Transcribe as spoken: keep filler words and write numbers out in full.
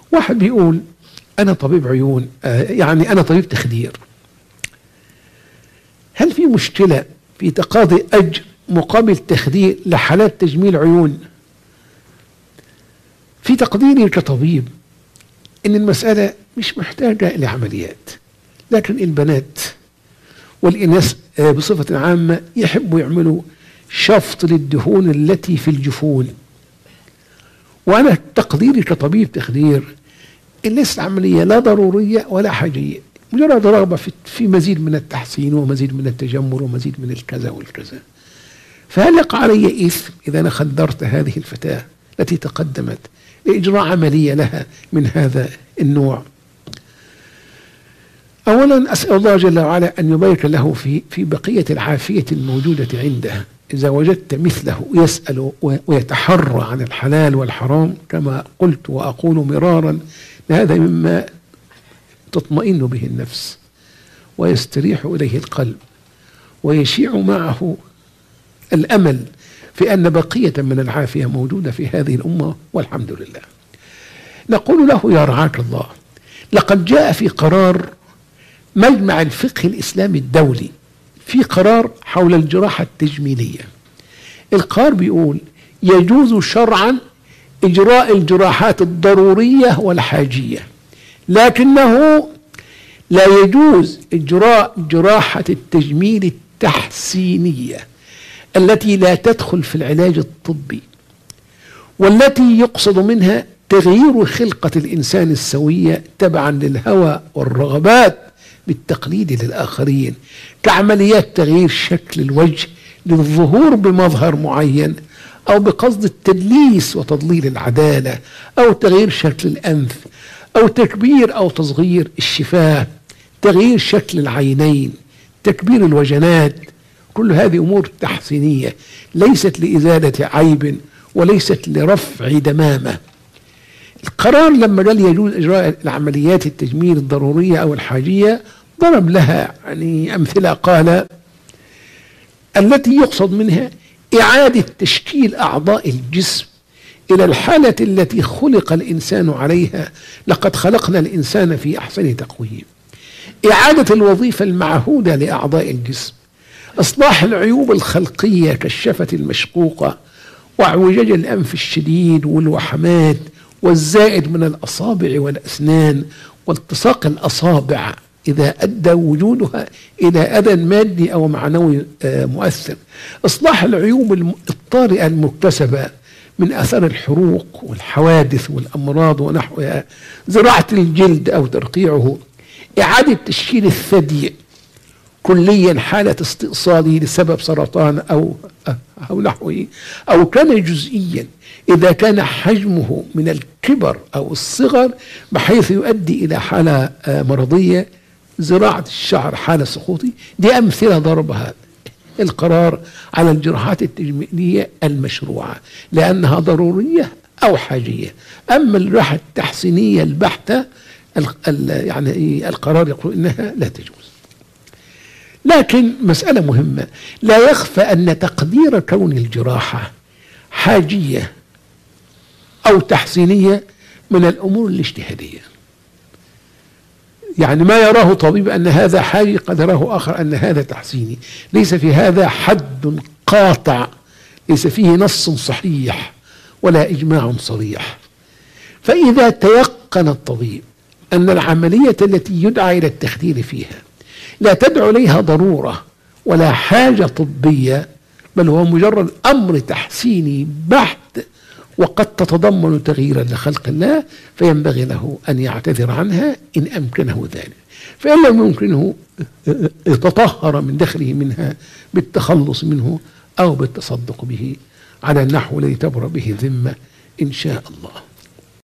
واحد بيقول أنا طبيب عيون، آه يعني أنا طبيب تخدير، هل في مشكلة في تقاضي أجر مقابل تخدير لحالات تجميل عيون؟ في تقديري كطبيب إن المسألة مش محتاجة إلى عمليات، لكن البنات والإناث بصفة عامة يحبوا يعملوا شفط للدهون التي في الجفون. وأنا تقديري كطبيب تخدير إن ليست عملية لا ضرورية ولا حاجية، مجرد رغبة في, في مزيد من التحسين ومزيد من التجمل ومزيد من الكذا والكذا. فهل يقع علي إثم إذا أنا خدرت هذه الفتاة التي تقدمت لإجراء عملية لها من هذا النوع؟ أولا أسأل الله جل وعلا أن يبارك له في في بقية العافية الموجودة عنده. إذا وجدت مثله يسأل ويتحرى عن الحلال والحرام كما قلت وأقول مرارا، هذا مما تطمئن به النفس ويستريح إليه القلب ويشيع معه الأمل في أن بقية من العافية موجودة في هذه الأمة والحمد لله. نقول له يا رعاك الله، لقد جاء في قرار مجمع الفقه الإسلامي الدولي في قرار حول الجراحة التجميلية. القرار بيقول يجوز شرعا إجراء الجراحات الضرورية والحاجية، لكنه لا يجوز إجراء جراحة التجميل التحسينية التي لا تدخل في العلاج الطبي، والتي يقصد منها تغيير خلقة الإنسان السوية تبعا للهوى والرغبات بالتقليد للآخرين، كعمليات تغيير شكل الوجه للظهور بمظهر معين، أو بقصد التدليس وتضليل العدالة، أو تغيير شكل الأنف، أو تكبير أو تصغير الشفاه، تغيير شكل العينين، تكبير الوجنات. كل هذه أمور تحسينية ليست لإزالة عيب وليست لرفع دمامة. القرار لما قال يجوز إجراء العمليات التجميل الضرورية أو الحاجية ضرب لها يعني أمثلة، قال التي يقصد منها إعادة تشكيل أعضاء الجسم إلى الحالة التي خلق الإنسان عليها، لقد خلقنا الإنسان في أحسن تقويم، إعادة الوظيفة المعهودة لأعضاء الجسم، إصلاح العيوب الخلقية كالشفة المشقوقة واعوجاج الأنف الشديد والوحمات والزائد من الأصابع والأسنان والتصاق الأصابع إذا أدى وجودها إلى أذى مادي أو معنوي مؤثر، إصلاح العيوب الطارئة المكتسبة من أثر الحروق والحوادث والأمراض ونحوها، زراعة الجلد أو ترقيعه، إعادة تشكيل الثدي كليا حالة استئصاله لسبب سرطان أو أو نحوه، أو كان جزئيا إذا كان حجمه من الكبر أو الصغر بحيث يؤدي إلى حالة مرضية، زراعة الشعر حالة سقوطي. دي أمثلة ضربها القرار على الجراحات التجميلية المشروعة لأنها ضرورية أو حاجية. أما الجراحة التحسينية البحتة يعني القرار يقول إنها لا تجوز. لكن مسألة مهمة، لا يخفى أن تقدير كون الجراحة حاجية أو تحسينية من الأمور الاجتهادية. يعني ما يراه طبيب أن هذا حاجي قد يراه آخر أن هذا تحسيني، ليس في هذا حد قاطع، ليس فيه نص صحيح ولا إجماع صريح. فإذا تيقن الطبيب أن العملية التي يدعى إلى التخدير فيها لا تدعو إليها ضرورة ولا حاجة طبية، بل هو مجرد أمر تحسيني بحت وقد تتضمن تغييرا لخلق الله، فينبغي له أن يعتذر عنها إن أمكنه ذلك. فإن لم يمكنه يتطهر من دخله منها بالتخلص منه أو بالتصدق به على النحو الذي تبرأ به الذمة إن شاء الله.